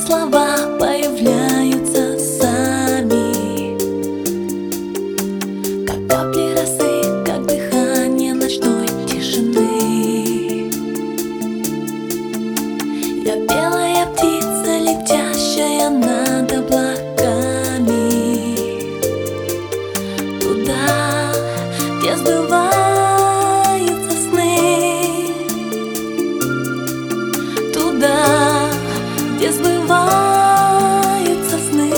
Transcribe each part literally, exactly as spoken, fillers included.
слова появляются сами, как капли росы, как дыхание ночной тишины. Я белая птица, летящая над облаками, туда, где сбываются сны, туда, где сбываются сны.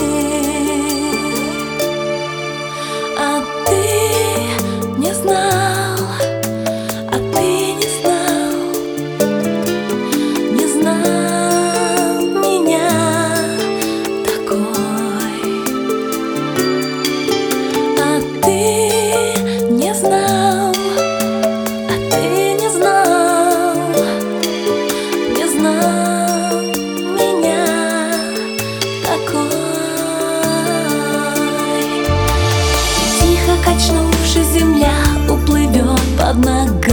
А ты не знал, а ты не знал, не знал меня такой. А ты не знал, а ты не знал, не знал меня такой. Тихо качнувшись, земля уплывет под ногами.